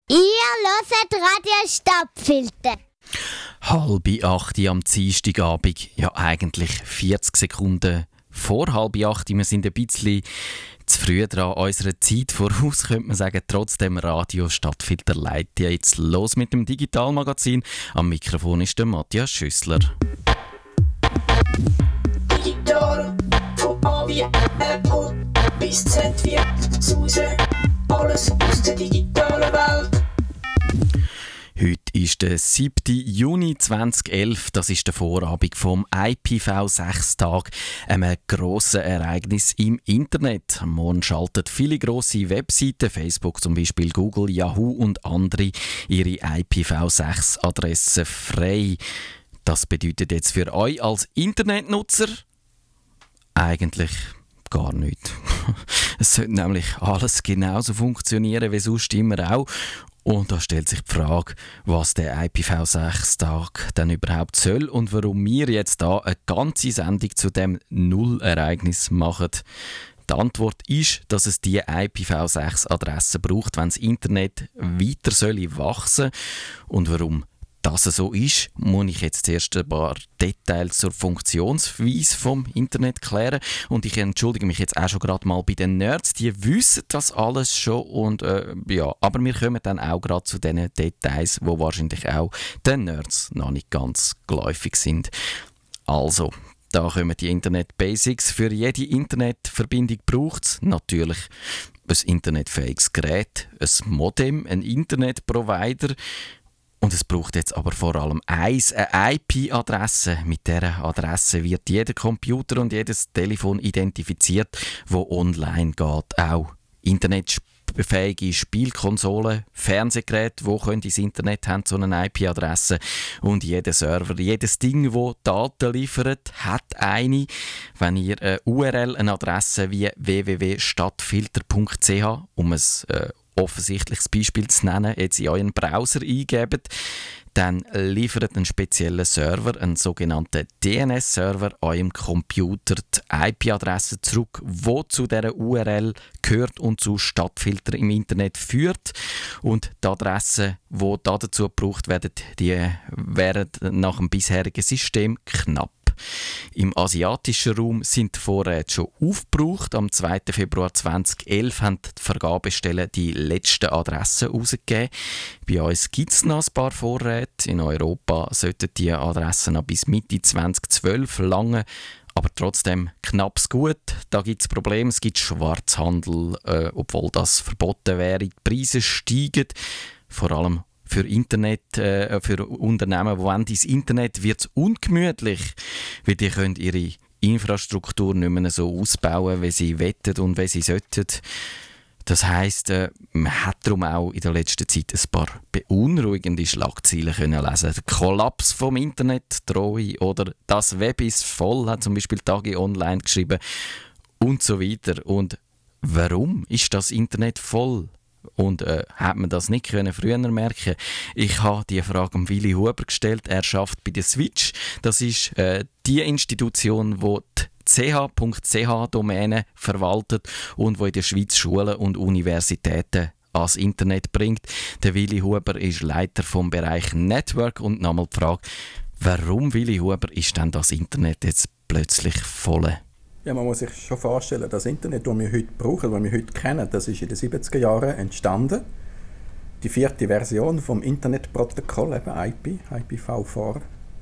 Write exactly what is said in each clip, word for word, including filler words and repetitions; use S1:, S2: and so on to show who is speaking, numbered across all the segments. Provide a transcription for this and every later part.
S1: Ihr hört Radio Stadtfilter.
S2: Halb acht am Dienstagabend, ja eigentlich vierzig Sekunden vor halb acht. Wir sind ein bisschen zu früh dran, unserer Zeit voraus, könnte man sagen. Trotzdem Radio Stadtfilter leitet ja jetzt los mit dem Digitalmagazin. Am Mikrofon ist der Matthias Schüssler.
S3: Digital, von A wie Apple bis Z wie Suse, alles aus der digitalen Welt.
S2: Heute ist der siebten Juni zweitausendelf. Das ist der Vorabend vom I P v sechs Tag, einem grossen Ereignis im Internet. Morgen schalten viele grosse Webseiten, Facebook zum Beispiel, Google, Yahoo und andere, ihre I P v sechs Adressen frei. Das bedeutet jetzt für euch als Internetnutzer eigentlich gar nichts. Es sollte nämlich alles genauso funktionieren wie sonst immer auch. Und da stellt sich die Frage, was der I P v sechs Tag denn überhaupt soll und warum wir jetzt da eine ganze Sendung zu dem Nullereignis machen. Die Antwort ist, dass es die I P v sechs Adressen braucht, wenn das Internet weiter soll wachsen. Und warum das so ist, muss ich jetzt zuerst ein paar Details zur Funktionsweise vom Internet klären. Und ich entschuldige mich jetzt auch schon gerade mal bei den Nerds. Die wissen das alles schon. Und, äh, ja, aber wir kommen dann auch gerade zu den Details, die wahrscheinlich auch den Nerds noch nicht ganz geläufig sind. Also, da kommen die Internet-Basics. Für jede Internetverbindung braucht es natürlich ein internetfähiges Gerät, ein Modem, ein Internetprovider. Und es braucht jetzt aber vor allem eins, eine I P-Adresse. Mit dieser Adresse wird jeder Computer und jedes Telefon identifiziert, wo online geht. Auch internetfähige Spielkonsolen, Fernsehgeräte, die ins Internet haben, so eine I P-Adresse. Und jeder Server, jedes Ding, das Daten liefert, hat eine. Wenn ihr eine U R L, eine Adresse wie w w w punkt stadtfilter punkt c h, um es äh, offensichtliches Beispiel zu nennen, jetzt in euren Browser eingebt, dann liefert ein spezieller Server, ein sogenannter D N S-Server, eurem Computer die I P-Adresse zurück, die zu dieser U R L gehört und zu Stadtfilter im Internet führt. Und die Adressen, die dazu gebraucht werden, die wären nach dem bisherigen System knapp. Im asiatischen Raum sind die Vorräte schon aufgebraucht. Am zweiten Februar zweitausendelf haben die Vergabestellen die letzten Adressen herausgegeben. Bei uns gibt es noch ein paar Vorräte. In Europa sollten die Adressen noch bis Mitte zweitausendzwölf lange. Aber trotzdem knappes Gut. Da gibt es Probleme. Es gibt Schwarzhandel, äh, obwohl das verboten wäre. Die Preise steigen, vor allem für Internet, äh, für Unternehmen, die ins Internet wird es ungemütlich, weil die können ihre Infrastruktur nicht mehr so ausbauen, wie sie wettet und wie sie sollten. Das heisst, äh, man hat darum auch in der letzten Zeit ein paar beunruhigende Schlagzeilen können lesen. Der Kollaps vom Internet drohe oder das Web ist voll, hat zum Beispiel Tagi Online geschrieben und so weiter. Und warum ist das Internet voll? Und äh, hat man das nicht können früher merken? Ich habe die Frage an Willi Huber gestellt. Er arbeitet bei der Switch. Das ist äh, die Institution, die die c h punkt c h-Domäne verwaltet und wo in der Schweiz Schulen und Universitäten ans Internet bringt. Der Willi Huber ist Leiter vom Bereich Network. Und nochmal die Frage, warum, Willi Huber, ist denn das Internet jetzt plötzlich voll?
S4: Ja, man muss sich schon vorstellen, das Internet, das wir heute brauchen, das wir heute kennen, das ist in den siebziger Jahren entstanden. Die vierte Version vom Internetprotokoll, eben I P, I P v vier,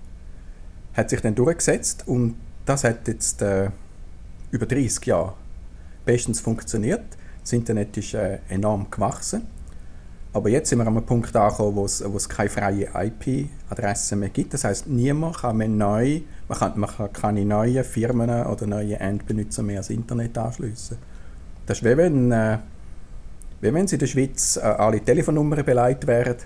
S4: hat sich dann durchgesetzt und das hat jetzt äh, über dreißig Jahre bestens funktioniert. Das Internet ist äh, enorm gewachsen. Aber jetzt sind wir an einem Punkt angekommen, wo es, wo es keine freie I P-Adresse mehr gibt. Das heisst, niemand kann mehr neu, man kann, man kann keine neuen Firmen oder neue Endbenutzer mehr ans Internet anschliessen. Das ist wie wenn, äh, wie wenn in der Schweiz äh, alle Telefonnummern beleidigt wären.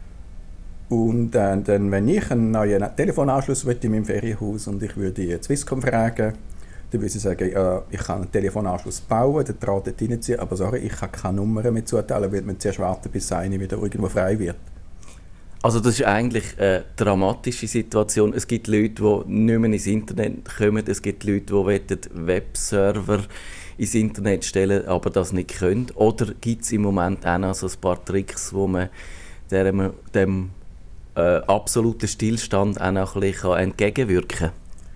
S4: Und äh, dann, wenn ich einen neuen Telefonanschluss möchte in meinem Ferienhaus und ich würde die Swisscom fragen, dann würde sie sagen, äh, ich kann einen Telefonanschluss bauen, den Draht dort reinziehen, aber sorry, ich kann keine Nummern mehr zuteilen, weil man zuerst warten, bis eine wieder irgendwo frei wird.
S5: Also das ist eigentlich eine dramatische Situation. Es gibt Leute, die nicht mehr ins Internet kommen, es gibt Leute, die Webserver ins Internet stellen, aber das nicht können? Oder gibt es im Moment auch noch so ein paar Tricks, wo man dem, dem äh, absoluten Stillstand auch noch ein bisschen entgegenwirken kann?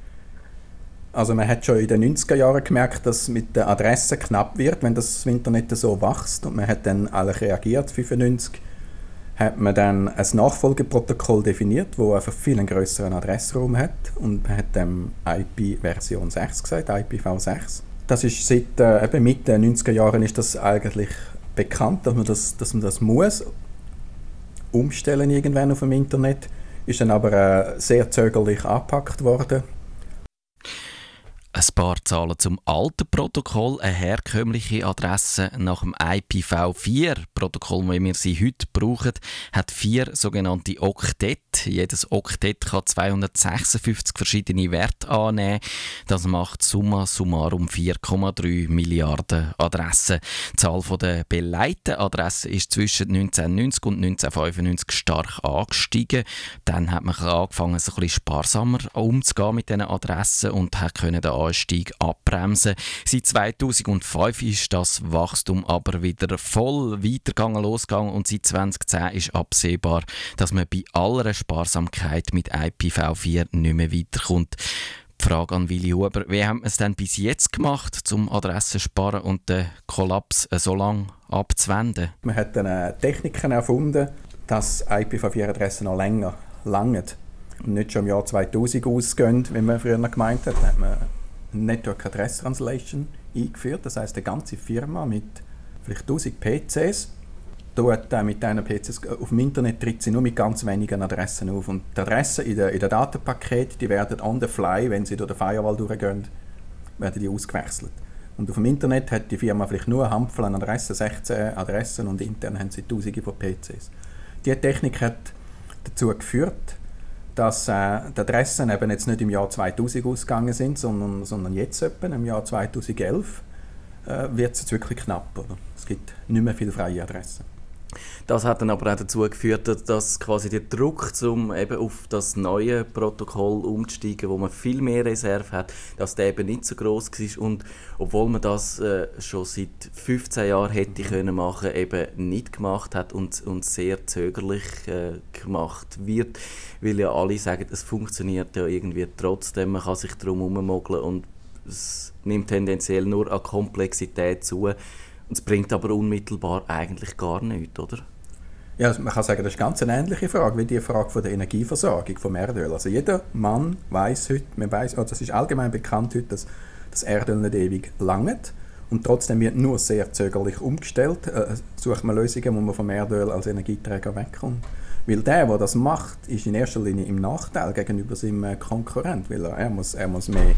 S4: Also man hat schon in den neunziger Jahren gemerkt, dass mit der Adresse knapp wird, wenn das Internet so wächst. Und man hat dann alle reagiert. fünfundneunzig hat man dann ein Nachfolgeprotokoll definiert, das einfach viel einen grösseren Adressraum hat. Und man hat dem I P-Version sechs gesagt, I P v sechs. Das ist seit äh, eben Mitte der neunziger Jahren ist das eigentlich bekannt, dass man das, dass man das muss umstellen irgendwann auf dem Internet. Ist dann aber äh, sehr zögerlich angepackt worden.
S2: Ein paar Zahlen zum alten Protokoll. Eine herkömmliche Adresse nach dem I P v vier Protokoll, wie wir sie heute brauchen, hat vier sogenannte Oktette. Jedes Oktett kann zweihundertsechsundfünfzig verschiedene Werte annehmen. Das macht summa summarum vier Komma drei Milliarden Adressen. Die Zahl der beleidigten Adressen ist zwischen neunzehnhundertneunzig und neunzehnhundertfünfundneunzig stark angestiegen. Dann hat man angefangen, ein bisschen sparsamer umzugehen mit diesen Adressen und hat können den Anstieg abbremsen. Seit zweitausendfünf ist das Wachstum aber wieder voll weitergegangen, losgegangen und seit zweitausendzehn ist absehbar, dass man bei aller Sparsamkeit mit I P v vier nicht mehr weiterkommt. Die Frage an Willi Huber, wie haben wir es denn bis jetzt gemacht, um Adressen zu sparen und den Kollaps so lange abzuwenden?
S4: Man hat dann Techniken erfunden, dass I P v vier Adressen noch länger langen und nicht schon im Jahr zweitausend ausgehen, wie man früher gemeint hat. Da hat man Network Address Translation eingeführt, das heisst, eine ganze Firma mit vielleicht tausend P Cs dort äh, mit diesen P Cs auf dem Internet tritt sie nur mit ganz wenigen Adressen auf. Und die Adressen in den in der Datenpaketen, die werden on the fly, wenn sie durch den Firewall durchgehen, werden die ausgewechselt. Und auf dem Internet hat die Firma vielleicht nur eine Handvoll an Adressen, sechzehn Adressen, und intern haben sie tausende von P Cs. Diese Technik hat dazu geführt, dass äh, die Adressen eben jetzt nicht im Jahr zweitausend ausgegangen sind, sondern, sondern jetzt etwa im Jahr zweitausendelf äh, wird es jetzt wirklich knapp. Oder? Es gibt nicht mehr viele freie Adressen.
S5: Das hat dann aber auch dazu geführt, dass quasi der Druck, um eben auf das neue Protokoll umzusteigen, wo man viel mehr Reserve hat, dass der eben nicht so gross war. Und obwohl man das äh, schon seit fünfzehn Jahren hätte können machen, eben nicht gemacht hat und, und sehr zögerlich äh, gemacht wird, weil ja alle sagen, es funktioniert ja irgendwie trotzdem, man kann sich darum herummogeln und es nimmt tendenziell nur an Komplexität zu. Und es bringt aber unmittelbar eigentlich gar nichts, oder?
S4: Ja, also man kann sagen, das ist ganz eine ähnliche Frage wie die Frage von der Energieversorgung vom Erdöl. Also jeder Mann weiß heute, man weiss, also es ist allgemein bekannt heute, dass das Erdöl nicht ewig langt und trotzdem wird nur sehr zögerlich umgestellt. Äh, sucht man Lösungen, wo man vom Erdöl als Energieträger wegkommt. Weil der, der das macht, ist in erster Linie im Nachteil gegenüber seinem äh, Konkurrent, weil er, er, muss, er, muss mehr,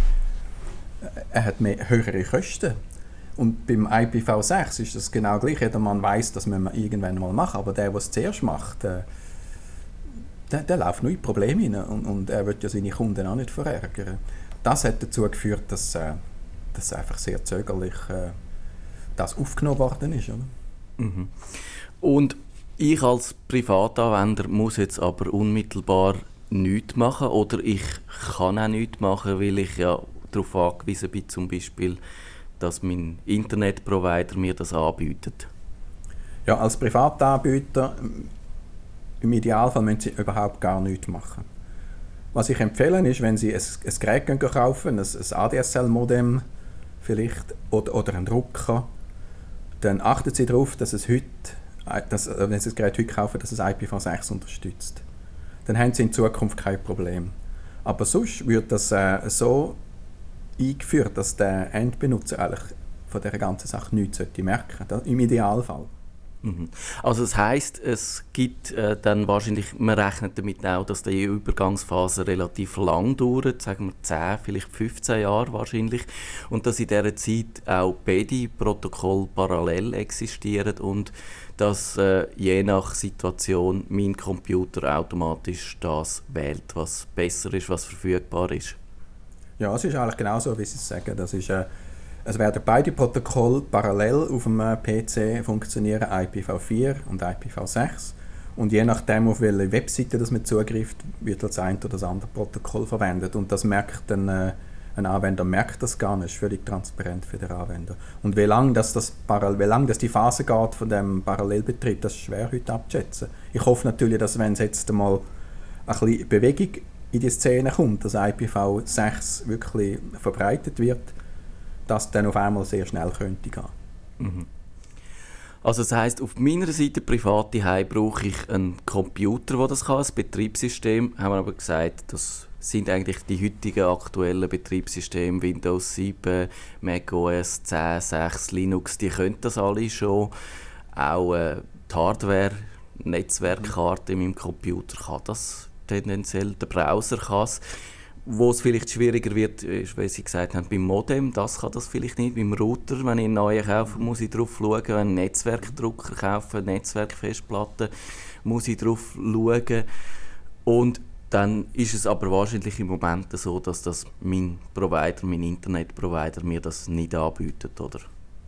S4: er hat mehr höhere Kosten. Und beim I P v sechs ist das genau gleich. Jeder Mann weiss, das müssen wir irgendwann mal machen, aber der, der es zuerst macht, äh, der, der läuft nur in Probleme rein und, und er will ja seine Kunden auch nicht verärgern. Das hat dazu geführt, dass, äh, dass einfach sehr zögerlich äh, das aufgenommen worden ist. Oder?
S5: Mhm. Und ich als Privatanwender muss jetzt aber unmittelbar nichts machen oder ich kann auch nichts machen, weil ich ja darauf angewiesen bin, zum Beispiel, dass mein Internetprovider mir das anbietet? Ja,
S4: als Privatanbieter im Idealfall müssen Sie überhaupt gar nichts machen. Was ich empfehle, ist, wenn Sie ein, ein Gerät kaufen, ein, ein A D S L-Modem vielleicht oder, oder einen Drucker, dann achten Sie darauf, dass es heute, dass, wenn Sie das Gerät heute kaufen, dass es I P v sechs unterstützt. Dann haben Sie in Zukunft kein Problem. Aber sonst wird das äh, so eingeführt, dass der Endbenutzer eigentlich von dieser ganzen Sache nichts merken sollte, im Idealfall.
S5: Mhm. Also das heisst, es gibt äh, dann wahrscheinlich, man rechnet damit auch, dass die Übergangsphase relativ lang dauert, sagen wir zehn, vielleicht fünfzehn Jahre wahrscheinlich, und dass in dieser Zeit auch beide Protokolle parallel existieren und dass äh, je nach Situation mein Computer automatisch das wählt, was besser ist, was verfügbar ist.
S4: Ja, es ist eigentlich genau so, wie Sie es sagen. Das ist, äh, es werden beide Protokolle parallel auf dem äh, P C funktionieren, I P v vier und I P v sechs. Und je nachdem, auf welche Webseite das man zugreift, wird das eine oder das andere Protokoll verwendet. Und das merkt dann äh, Ein Anwender merkt das gar nicht, ist völlig transparent für den Anwender. Und wie lange das, das, wie lange das die Phase geht von dem Parallelbetrieb, das ist schwer heute abzuschätzen. Ich hoffe natürlich, dass wenn es jetzt mal ein bisschen Bewegung in die Szene kommt, dass I P v sechs wirklich verbreitet wird, dass dann auf einmal sehr schnell könnte gehen.
S5: Mhm. Also das heisst, auf meiner Seite privat daheim brauche ich einen Computer, der das kann, ein Betriebssystem. Haben wir aber gesagt, das sind eigentlich die heutigen aktuellen Betriebssysteme, Windows sieben, macOS zehn, sechs, Linux, die können das alle schon. Auch äh, die Hardware, Netzwerkkarte in meinem Computer kann das tendenziell, der Browser kann es. Wo es vielleicht schwieriger wird, ist, wie Sie gesagt haben, beim Modem, das kann das vielleicht nicht. Beim Router, wenn ich einen neuen kaufe, muss ich drauf schauen. Wenn ich einen Netzwerkdrucker kaufe, eine Netzwerkfestplatte, muss ich drauf schauen. Und dann ist es aber wahrscheinlich im Moment so, dass das mein Provider, mein Internetprovider mir das nicht anbietet, oder?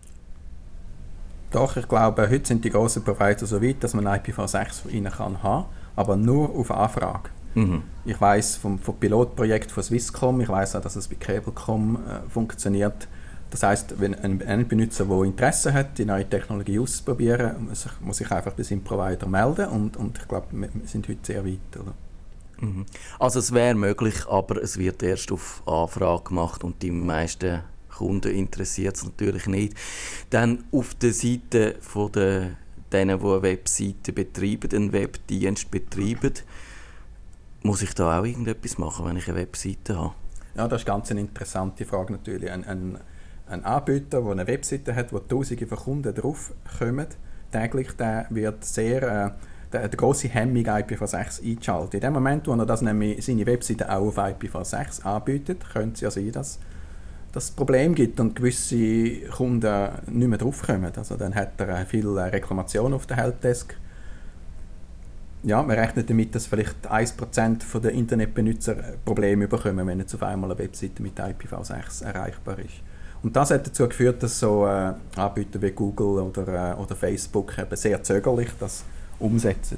S4: Doch, ich glaube, heute sind die grossen Provider so weit, dass man I P v sechs von ihnen kann haben, aber nur auf Anfrage. Mhm. Ich weiss vom, vom Pilotprojekt von Swisscom, ich weiss auch, dass es bei Cablecom äh, funktioniert. Das heisst, wenn ein, ein Benutzer, der Interesse hat, die neue Technologie auszuprobieren, muss sich, muss sich einfach bei seinem Provider melden und, und ich glaube, wir sind heute sehr weit. Oder?
S5: Mhm. Also es wäre möglich, aber es wird erst auf Anfrage gemacht und die meisten Kunden interessiert es natürlich nicht. Dann auf der Seite von der, denen, die eine Webseite betreiben, einen Webdienst betreiben, muss ich da auch irgendetwas machen, wenn ich eine Webseite habe?
S4: Ja, das ist ganz eine interessante Frage natürlich. Ein, ein, ein Anbieter, der eine Webseite hat, wo Tausende von Kunden draufkommen, täglich, der wird sehr äh, der, der grosse Hemmung I P v sechs einschalten. In dem Moment, wo er das nämlich seine Webseite auch auf I P v sechs anbietet, könnte es ja sein, dass das Problem gibt und gewisse Kunden nicht mehr draufkommen. Also dann hat er viele Reklamationen auf der Helpdesk. Ja, man rechnet damit, dass vielleicht ein Prozent der Internetbenutzer Probleme bekommen, wenn jetzt auf einmal eine Webseite mit I P v sechs erreichbar ist. Und das hat dazu geführt, dass so äh, Anbieter wie Google oder, äh, oder Facebook eben sehr zögerlich das umsetzen.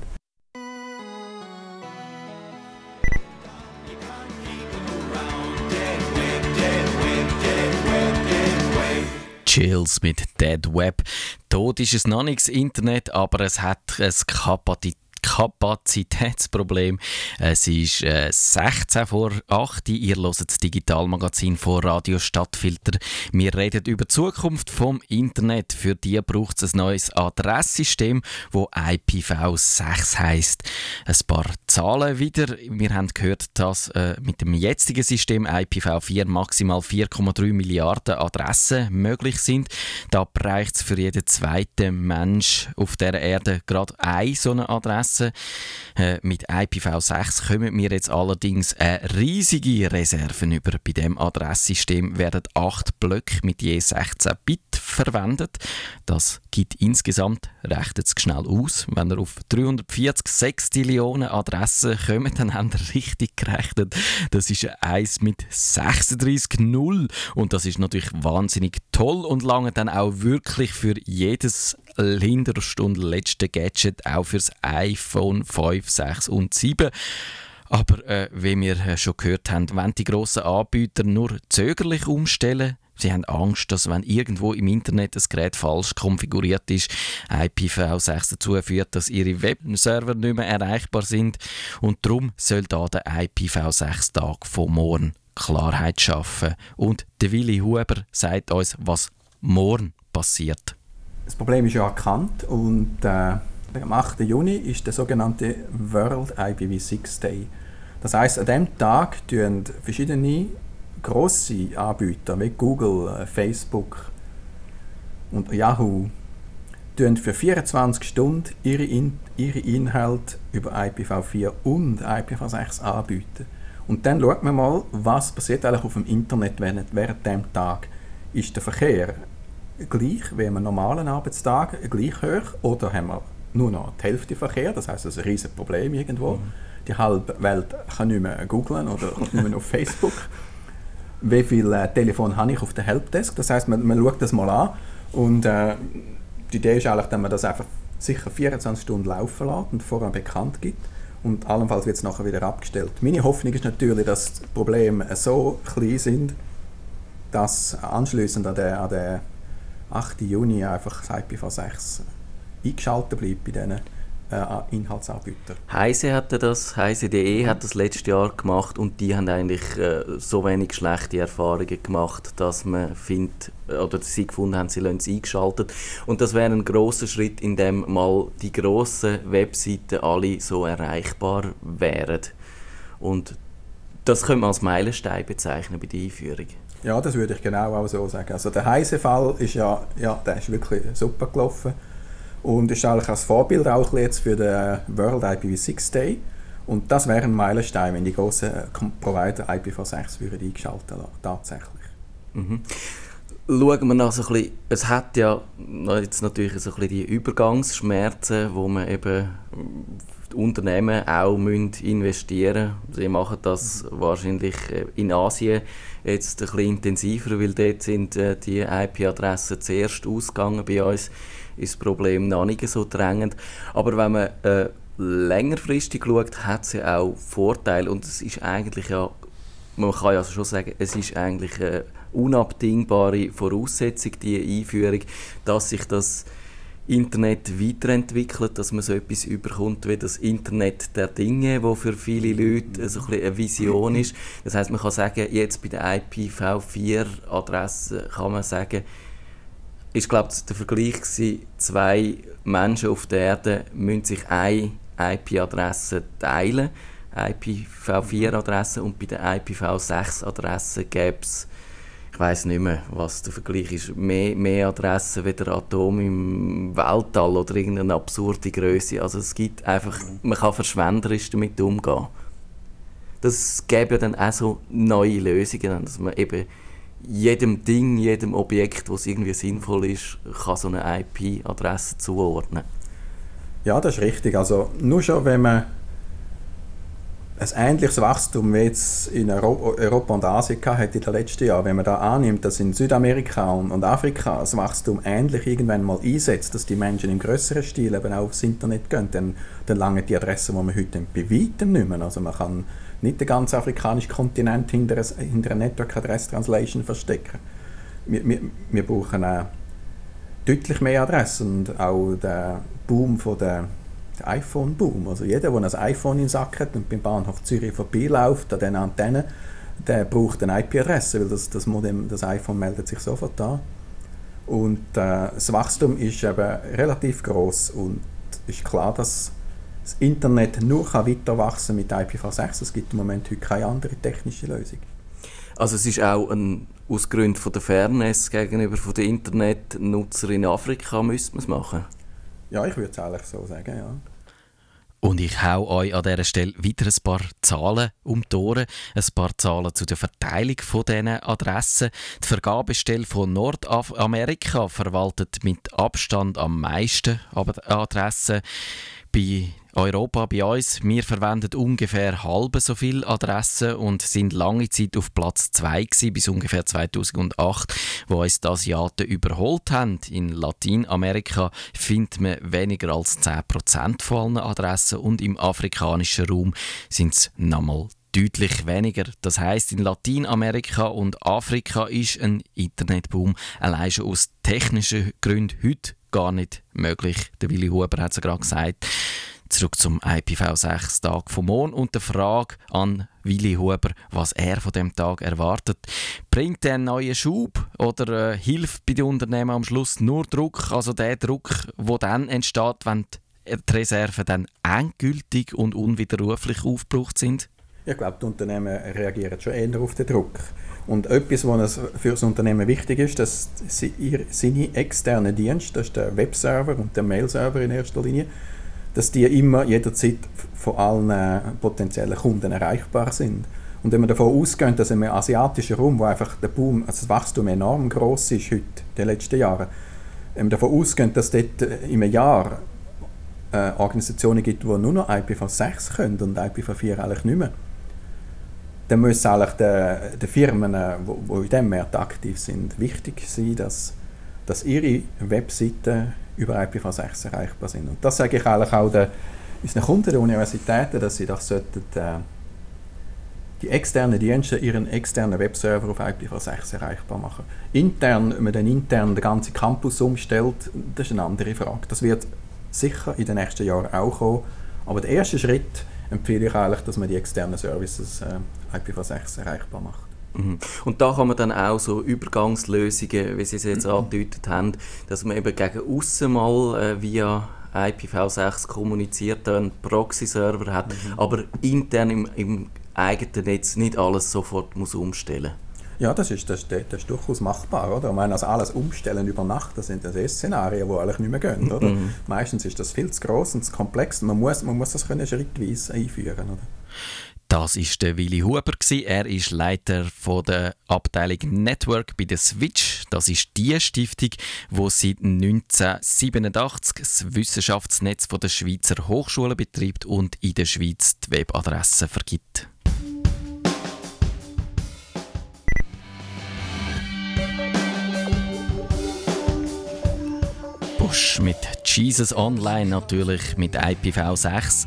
S2: Chills mit Dead Web. Tot ist es noch nicht, das Internet, aber es hat ein Kapazität. Kapazitätsproblem. Es ist äh, sechzehn vor acht. Ihr hört das Digitalmagazin von Radio Stadtfilter. Wir reden über die Zukunft vom Internet. Für die braucht es ein neues Adresssystem, das I P v sechs heisst. Ein paar Zahlen wieder. Wir haben gehört, dass äh, mit dem jetzigen System I P v vier maximal vier Komma drei Milliarden Adressen möglich sind. Da reicht es für jeden zweiten Mensch auf der Erde gerade eine so eine Adresse. Äh, mit I P v sechs kommen wir jetzt allerdings eine riesige Reserven über. Bei diesem Adresssystem werden acht Blöcke mit je sechzehn Bit verwendet. Das gibt insgesamt, rechnet es schnell aus, wenn ihr auf dreihundertvierzig Sextillionen Adressen kommt, dann habt ihr richtig gerechnet. Das ist ein eins mit sechsunddreißig Null und das ist natürlich wahnsinnig toll und lange dann auch wirklich für jedes hinterste und letzte Gadget, auch fürs iPhone fünf, sechs und sieben. Aber äh, wie wir schon gehört haben, wenn die grossen Anbieter nur zögerlich umstellen, sie haben Angst, dass wenn irgendwo im Internet ein Gerät falsch konfiguriert ist, I P v sechs dazu führt, dass ihre Webserver nicht mehr erreichbar sind. Und darum soll da der I P v sechs Tag von morgen Klarheit schaffen. Und der Willi Huber sagt uns, was morgen passiert.
S4: Das Problem ist ja erkannt und äh, am achten Juni ist der sogenannte World I P v sechs Day. Das heisst, an diesem Tag tun verschiedene grosse Anbieter wie Google, Facebook und Yahoo tun für vierundzwanzig Stunden ihre, In- ihre Inhalte über I P v vier und I P v sechs anbieten. Und dann schaut man mal, was passiert eigentlich auf dem Internet während, während diesem Tag. Ist der Verkehr gleich wie am normalen Arbeitstag, gleich hoch, oder haben wir nur noch die Hälfte Verkehr, das heisst, das ist ein riesiges Problem irgendwo. Mhm. Die halbe Welt kann nicht mehr googlen oder nicht mehr auf Facebook. Wie viel äh, Telefon habe ich auf der Helpdesk? Das heisst, man, man schaut das mal an und äh, die Idee ist eigentlich, dass man das einfach sicher vierundzwanzig Stunden laufen lässt und vorher bekannt gibt und allenfalls wird es nachher wieder abgestellt. Meine Hoffnung ist natürlich, dass die Probleme so klein sind, dass anschliessend an den, an den achten Juni einfach das I P v sechs eingeschaltet bleibt bei diesen äh, Inhaltsanbietern.
S5: Heise hatte das, heise punkt de hat das letztes Jahr gemacht und die haben eigentlich äh, so wenig schlechte Erfahrungen gemacht, dass man findet, oder sie gefunden haben, sie lassen es eingeschaltet. Und das wäre ein grosser Schritt, in dem mal die grossen Webseiten alle so erreichbar wären. Und das könnte man als Meilenstein bezeichnen bei der Einführung.
S4: Ja, das würde ich genau auch so sagen. Also der Heise-Fall ist ja, ja, der ist wirklich super gelaufen und ist eigentlich als Vorbild auch jetzt für den World I P v six Day. Und das wäre ein Meilenstein, wenn die grossen Provider I P v six würden eingeschaltet werden, tatsächlich.
S5: Mhm. Schauen wir noch so ein bisschen, es hat ja jetzt natürlich so ein bisschen die Übergangsschmerzen, wo man eben die Unternehmen auch investieren müssen. Sie machen das wahrscheinlich in Asien jetzt ein bisschen intensiver, weil dort sind die I P-Adressen zuerst ausgegangen. Bei uns ist das Problem noch nicht so drängend. Aber wenn man äh, längerfristig schaut, hat es ja auch Vorteile. Und es ist eigentlich ja, man kann ja also schon sagen, es ist eigentlich eine unabdingbare Voraussetzung, die Einführung, dass sich das Internet weiterentwickelt, dass man so etwas überkommt wie das Internet der Dinge, wo für viele Leute so ein bisschen eine Vision ist. Das heisst, man kann sagen, jetzt bei der I P v vier Adresse kann man sagen, ich glaube, der Vergleich war, zwei Menschen auf der Erde müssen sich eine I P-Adresse teilen, I P v vier Adresse, und bei der I P v sechs Adresse gäbe es, ich weiss nicht mehr, was der Vergleich ist, mehr, mehr Adressen wie der Atom im Weltall oder irgendeine absurde Größe. Also es gibt einfach, man kann verschwenderisch damit umgehen. Das gäbe ja dann auch so neue Lösungen, dass man eben jedem Ding, jedem Objekt, das irgendwie sinnvoll ist, kann so eine I P-Adresse zuordnen.
S4: Ja, das ist richtig. Also nur schon, wenn man ein ähnliches Wachstum wie jetzt in Euro- Europa und Asien hat in den letzten Jahren, wenn man da annimmt, dass in Südamerika und Afrika das Wachstum ähnlich irgendwann mal einsetzt, dass die Menschen im grösseren Stil eben auch aufs Internet gehen, dann, dann langen die Adressen, die man heute bei weitem nicht mehr. Also man kann nicht den ganzen afrikanischen Kontinent hinter, hinter einer Network Address Translation verstecken. Wir, wir, wir brauchen auch deutlich mehr Adressen und auch der Boom von der der iPhone-Boom. Also jeder, der ein iPhone in den Sack hat und beim Bahnhof Zürich vorbeiläuft, an diesen Antennen, der braucht eine I P-Adresse, weil das, das Modem, das iPhone meldet sich sofort an. Und äh, das Wachstum ist eben relativ gross und es ist klar, dass das Internet nur kann weiter wachsen mit I P v sechs. Es gibt im Moment heute keine andere technische Lösung.
S5: Also es ist auch ein, aus Gründen von der Fairness gegenüber von den Internetnutzern in Afrika müsste man es machen?
S4: Ja, ich würde es eigentlich so sagen, ja.
S2: Und ich hau euch an dieser Stelle wieder ein paar Zahlen um die Ohren. Ein paar Zahlen zu der Verteilung von diesen Adressen. Die Vergabestelle von Nordamerika verwaltet mit Abstand am meisten Adressen. Bei Europa, bei uns, wir verwenden ungefähr halb so viele Adressen und sind lange Zeit auf Platz zwei gewesen, bis ungefähr zweitausendacht, wo uns das Jahr überholt haben. In Lateinamerika findet man weniger als zehn Prozent von allen Adressen und im afrikanischen Raum sind es nochmal deutlich weniger. Das heisst, in Lateinamerika und Afrika ist ein Internetboom allein schon aus technischen Gründen heute gar nicht möglich. Der Willi Huber hat es ja gerade gesagt. Zurück zum I P v sechs Tag vom Mond und der Frage an Willi Huber, was er von dem Tag erwartet. Bringt er einen neuen Schub oder äh, hilft bei den Unternehmen am Schluss nur Druck, also der Druck, der dann entsteht, wenn die Reserven dann endgültig und unwiderruflich aufgebraucht sind?
S4: Ich glaube, die Unternehmen reagieren schon eher auf den Druck. Und etwas, was für das Unternehmen wichtig ist, dass seine externen Dienste, das ist der Webserver und der Mailserver in erster Linie, dass die immer jederzeit von allen potenziellen Kunden erreichbar sind. Und wenn wir davon ausgehen, dass im asiatischen Raum, wo einfach der Boom, also das Wachstum enorm gross ist heute, in den letzten Jahren, wenn wir davon ausgehen, dass dort im Jahr äh, Organisationen gibt, die nur noch I P v sechs können und I P v vier eigentlich nicht mehr, dann müssen eigentlich den, den Firmen, die in diesem Markt aktiv sind, wichtig sein, dass, dass ihre Webseiten über I P v sechs erreichbar sind. Und das sage ich eigentlich auch den, unseren Kunden der Universitäten, dass sie das sollten, äh, die externen Dienste ihren externen Webserver auf I P v sechs erreichbar machen. Intern, wenn man dann intern den ganzen Campus umstellt, das ist eine andere Frage. Das wird sicher in den nächsten Jahren auch kommen. Aber der erste Schritt empfehle ich eigentlich, dass man die externen Services äh, I P v sechs erreichbar macht.
S5: Mhm. Und da kann man dann auch so Übergangslösungen, wie Sie es jetzt mhm. angedeutet haben, dass man eben gegen aussen mal äh, via I P v sechs kommuniziert, einen Proxy-Server hat, mhm. aber intern im, im eigenen Netz nicht alles sofort muss umstellen.
S4: Ja, das ist, das, das ist durchaus machbar. Oder? Ich meine, also alles umstellen über Nacht, das sind das Szenarien, die eigentlich nicht mehr gehen. Oder? Mhm. Meistens ist das viel zu gross und zu komplex. Man muss, man muss das können schrittweise einführen. Oder?
S2: Das war der Willi Huber. Er ist Leiter von der Abteilung Network bei der Switch. Das ist die Stiftung, die seit neunzehnhundertsiebenundachtzig das Wissenschaftsnetz der Schweizer Hochschulen betreibt und in der Schweiz die Webadressen vergibt. Mit Jesus Online natürlich, mit I P v sechs.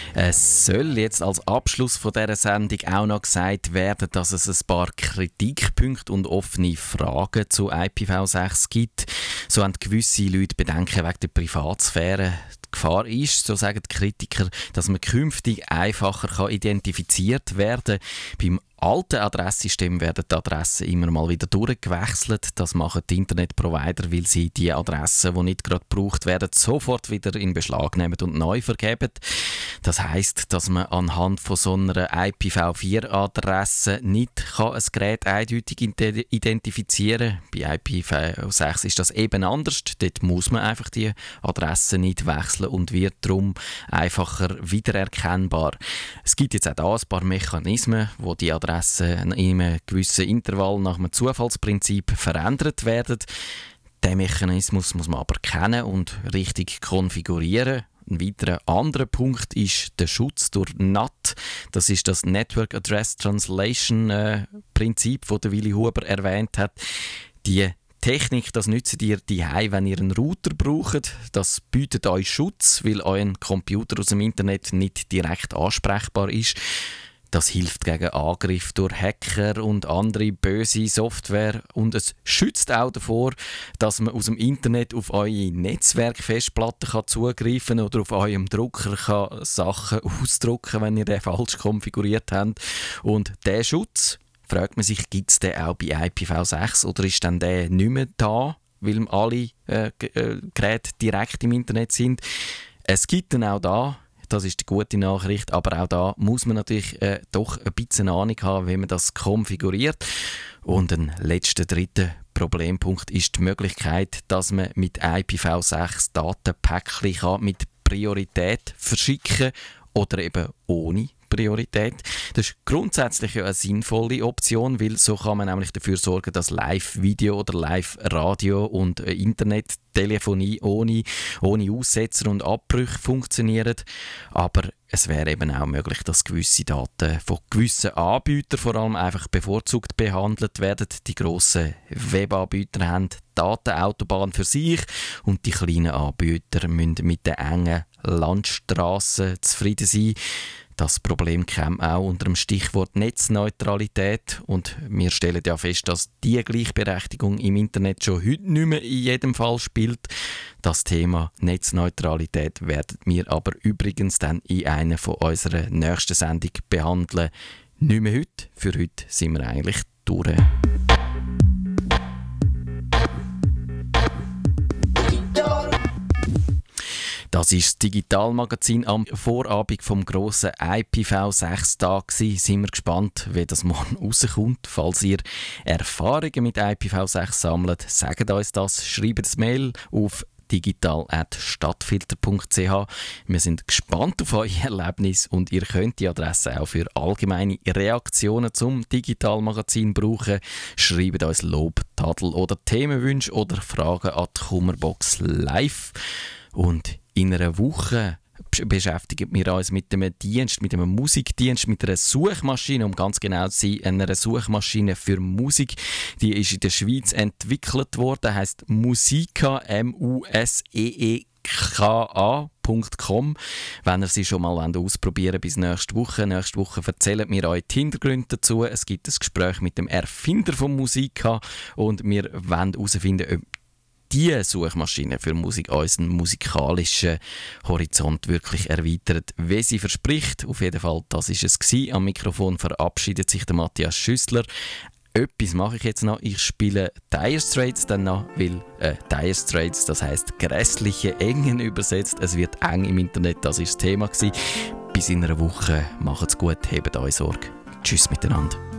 S2: Es soll jetzt als Abschluss von dieser Sendung auch noch gesagt werden, dass es ein paar Kritikpunkte und offene Fragen zu I P v sechs gibt. So haben gewisse Leute Bedenken wegen der Privatsphäre. Die Gefahr ist, so sagen die Kritiker, dass man künftig einfacher identifiziert werden kann. Beim alten Adresssystem werden die Adressen immer mal wieder durchgewechselt. Das machen die Internetprovider, weil sie die Adressen, die nicht gerade gebraucht werden, sofort wieder in Beschlag nehmen und neu vergeben. Das heisst, dass man anhand von so einer I P v vier Adresse nicht kann ein Gerät eindeutig identifizieren kann. Bei I P v sechs ist das eben anders. Dort muss man einfach die Adresse nicht wechseln und wird darum einfacher wiedererkennbar. Es gibt jetzt auch da ein paar Mechanismen, wo die Adressen in einem gewissen Intervall nach einem Zufallsprinzip verändert werden. Diesen Mechanismus muss man aber kennen und richtig konfigurieren. Ein weiterer anderer Punkt ist der Schutz durch N A T. Das ist das Network Address Translation äh, Prinzip, das der Willi Huber erwähnt hat. Die Technik, das nützt ihr daheim, wenn ihr einen Router braucht. Das bietet euch Schutz, weil euer Computer aus dem Internet nicht direkt ansprechbar ist. Das hilft gegen Angriffe durch Hacker und andere böse Software und es schützt auch davor, dass man aus dem Internet auf eure Netzwerkfestplatte kann zugreifen oder auf eurem Drucker kann Sachen ausdrucken, wenn ihr den falsch konfiguriert habt. Und der Schutz, fragt man sich, gibt es den auch bei I P v sechs oder ist dann der nicht mehr da, weil alle äh, Geräte direkt im Internet sind? Es gibt ihn auch da. Das ist die gute Nachricht, aber auch da muss man natürlich äh, doch ein bisschen Ahnung haben, wie man das konfiguriert. Und ein letzter, dritter Problempunkt ist die Möglichkeit, dass man mit I P v sechs Datenpäckchen mit Priorität verschicken kann oder eben ohne Priorität. Das ist grundsätzlich eine sinnvolle Option, weil so kann man nämlich dafür sorgen, dass Live-Video oder Live-Radio und Internettelefonie ohne, ohne Aussetzer und Abbrüche funktionieren. Aber es wäre eben auch möglich, dass gewisse Daten von gewissen Anbietern vor allem einfach bevorzugt behandelt werden. Die grossen Webanbieter haben die Datenautobahn für sich und die kleinen Anbieter müssen mit den engen Landstrassen zufrieden sein. Das Problem käme auch unter dem Stichwort Netzneutralität und wir stellen ja fest, dass die Gleichberechtigung im Internet schon heute nicht mehr in jedem Fall spielt. Das Thema Netzneutralität werden wir aber übrigens dann in einer von unserer nächsten Sendung behandeln. Nicht mehr heute, für heute sind wir eigentlich durch. Das ist das Digitalmagazin am Vorabend vom grossen I P v sechs Tag. Sind wir gespannt, wie das morgen rauskommt. Falls ihr Erfahrungen mit I P v sechs sammelt, sagt uns das. Schreibt ein Mail auf digital at stadtfilter punkt c h. Wir sind gespannt auf euer Erlebnis und ihr könnt die Adresse auch für allgemeine Reaktionen zum Digitalmagazin brauchen. Schreibt uns Lob, Tadel oder Themenwünsche oder Fragen an die Kummerbox live. Und in einer Woche beschäftigen wir uns mit einem Dienst, mit einem Musikdienst, mit einer Suchmaschine, um ganz genau zu sein, einer Suchmaschine für Musik. Die ist in der Schweiz entwickelt worden, heisst Musica, M U S E E k a punkt com, wenn ihr sie schon mal ausprobieren wollt, bis nächste Woche. Nächste Woche erzählen wir euch die Hintergründe dazu. Es gibt ein Gespräch mit dem Erfinder von Musika und wir wollen herausfinden, ob diese Suchmaschine für Musik unseren musikalischen Horizont wirklich erweitert, wie sie verspricht. Auf jeden Fall, das war es gewesen. Am Mikrofon verabschiedet sich der Matthias Schüssler. Etwas mache ich jetzt noch. Ich spiele Dire Straits dann noch, weil äh, Dire Straits, das heisst grässliche Engen übersetzt. Es wird eng im Internet, das war das Thema gewesen. Bis in einer Woche. Macht's gut, hebt euch Sorge. Tschüss miteinander.